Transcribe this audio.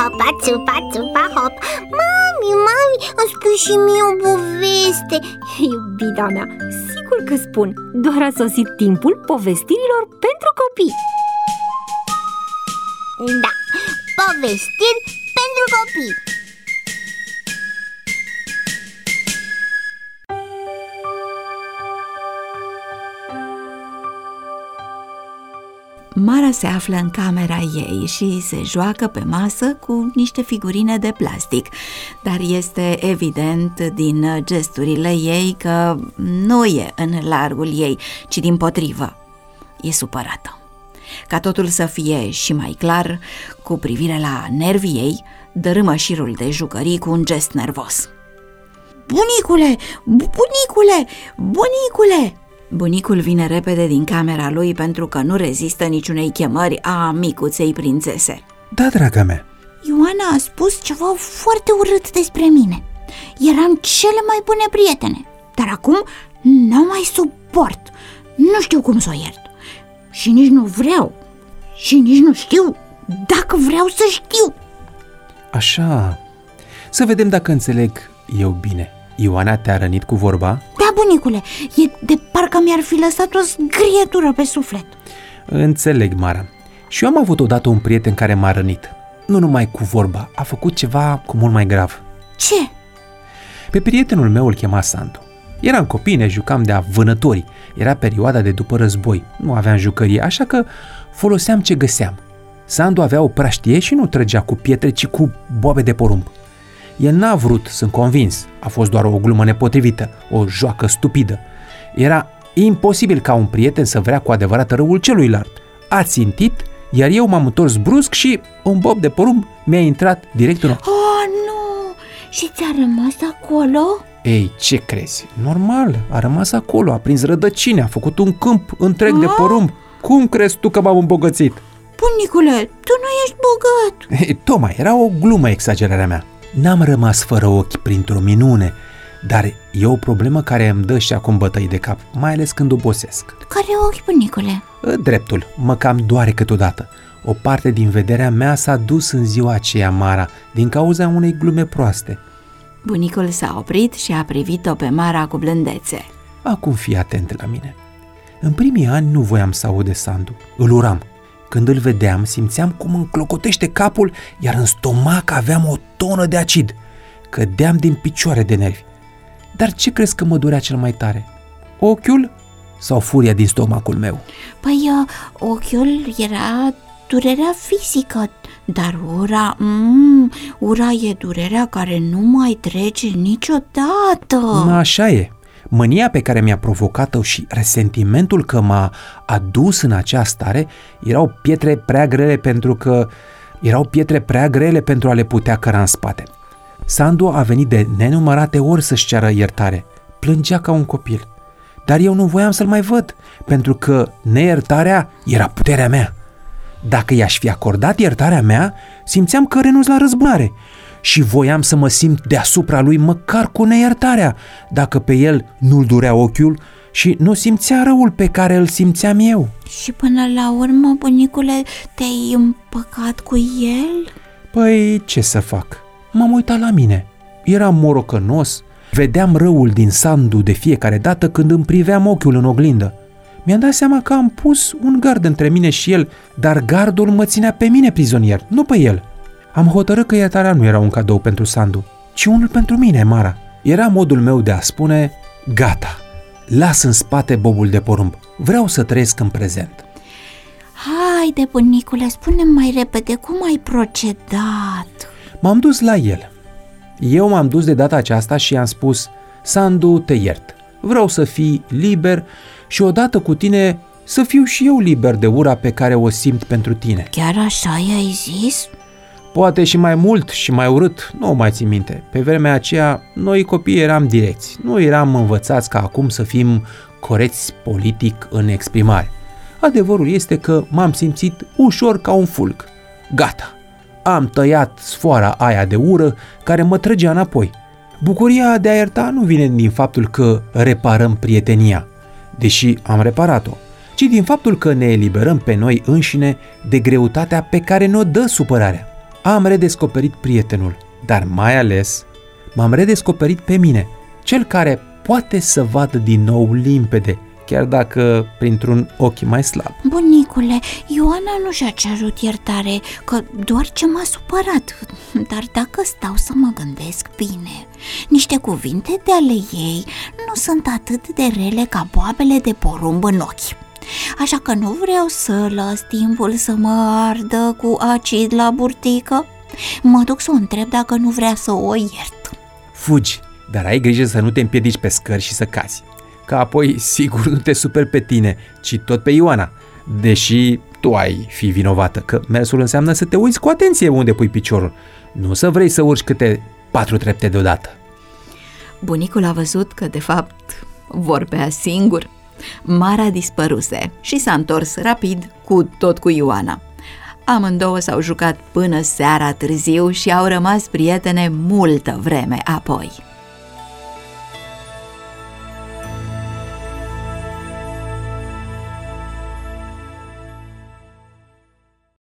hopa, țupa, țupa, hop. Mami, îmi spui și mie o poveste. Iubita mea, sigur că spun. Doar a sosit timpul povestirilor pentru copii. Da, povestiri pentru copii. Mara se află în camera ei și se joacă pe masă cu niște figurine de plastic, dar este evident din gesturile ei că nu e în largul ei, ci dimpotrivă, e supărată. Ca totul să fie și mai clar, cu privire la nervii ei, dărâmă șirul de jucării cu un gest nervos. Bunicule, bunicule, bunicule! Bunicul vine repede din camera lui pentru că nu rezistă niciunei chemări a micuței prințese. Da, draga mea. Ioana a spus ceva foarte urât despre mine. Eram cele mai bune prietene, dar acum n-o mai suport. Nu știu cum să o iert. Și nici nu vreau. Și nici nu știu dacă vreau să știu. Așa. Să vedem dacă înțeleg eu bine. Ioana te-a rănit cu vorba? Da, bunicule, e de parcă mi-ar fi lăsat o zgrietură pe suflet. Înțeleg, Mara. Și eu am avut odată un prieten care m-a rănit. Nu numai cu vorba, a făcut ceva cu mult mai grav. Ce? Pe prietenul meu îl chema Sandu. Eram copii, ne jucam de-a vânătorii. Era perioada de după război. Nu aveam jucărie, așa că foloseam ce găseam. Sandu avea o praștie și nu trăgea cu pietre, ci cu boabe de porumb. El n-a vrut, sunt convins, a fost doar o glumă nepotrivită, o joacă stupidă. Era imposibil ca un prieten să vrea cu adevărat răul celuilalt. A țintit, iar eu m-am întors brusc și un bob de porumb mi-a intrat direct în ochi. Oh, nu! Și ți-a rămas acolo? Ei, ce crezi? Normal, a rămas acolo, a prins rădăcini, a făcut un câmp întreg de porumb. Cum crezi tu că m-am îmbogățit? Bunicule, tu nu ești bogat. Ei, tocmai, era o glumă exagerarea mea. N-am rămas fără ochi printr-o minune, dar e o problemă care îmi dă și acum bătăi de cap, mai ales când obosesc. Care ochi, bunicule? Dreptul, mă cam doare câteodată. O parte din vederea mea s-a dus în ziua aceea, Mara, din cauza unei glume proaste. Bunicul s-a oprit și a privit-o pe Mara cu blândețe. Acum fii atent la mine. În primii ani nu voiam să aud de Sandu, îl uram. Când îl vedeam, simțeam cum îmi clocotește capul, iar în stomac aveam o tonă de acid. Cădeam din picioare de nervi. Dar ce crezi că mă durea cel mai tare? Ochiul sau furia din stomacul meu? Păi, ochiul era durerea fizică, dar ura e durerea care nu mai trece niciodată. Așa e. Mânia pe care mi-a provocat-o și resentimentul că m-a adus în acea stare erau pietre prea grele pentru a le putea căra în spate. Sandu a venit de nenumărate ori să-și ceară iertare. Plângea ca un copil. Dar eu nu voiam să-l mai văd, pentru că neiertarea era puterea mea. Dacă i-aș fi acordat iertarea mea, simțeam că renunț la răzbunare și voiam să mă simt deasupra lui măcar cu neiertarea, dacă pe el nu-l durea ochiul și nu simțea răul pe care îl simțeam eu. Și până la urmă, bunicule, te-ai împăcat cu el? Păi, ce să fac? M-am uitat la mine. Eram morocănos, vedeam răul din Sandu de fiecare dată când îmi priveam ochiul în oglindă. Mi-am dat seama că am pus un gard între mine și el, dar gardul mă ținea pe mine prizonier, nu pe el. Am hotărât că iertarea nu era un cadou pentru Sandu, ci unul pentru mine, Mara. Era modul meu de a spune, gata, las în spate bobul de porumb, vreau să trăiesc în prezent. Haide, bunicule, spune-mi mai repede cum ai procedat. M-am dus la el. Eu m-am dus de data aceasta și i-am spus, Sandu, te iert, vreau să fii liber și odată cu tine să fiu și eu liber de ura pe care o simt pentru tine. Chiar așa i-ai zis? Poate și mai mult și mai urât, nu o mai țin minte. Pe vremea aceea, noi copiii eram direcți. Nu eram învățați ca acum să fim corecți politic în exprimare. Adevărul este că m-am simțit ușor ca un fulg. Gata, am tăiat sfoara aia de ură care mă trăgea înapoi. Bucuria de a ierta nu vine din faptul că reparăm prietenia, deși am reparat-o, ci din faptul că ne eliberăm pe noi înșine de greutatea pe care ne-o dă supărarea. am redescoperit prietenul, dar mai ales m-am redescoperit pe mine, cel care poate să vadă din nou limpede, chiar dacă printr-un ochi mai slab. Bunicule, Ioana nu și-a cerut iertare, că doar ce m-a supărat. Dar dacă stau să mă gândesc bine, niște cuvinte de ale ei nu sunt atât de rele ca boabele de porumb în ochi. Așa că nu vreau să las timpul să mă ardă cu acid la burtică. Mă duc să o întreb dacă nu vrea să o iert. Fugi, dar ai grijă să nu te împiedici pe scări și să cazi, că apoi sigur nu te superi pe tine, ci tot pe Ioana, deși tu ai fi vinovată, că mersul înseamnă să te uiți cu atenție unde pui piciorul, nu să vrei să urci câte 4 trepte deodată. Bunicul a văzut că, de fapt, vorbea singur. Mara dispăruse și s-a întors rapid cu Ioana. Amândouă s-au jucat până seara târziu și au rămas prietene multă vreme apoi.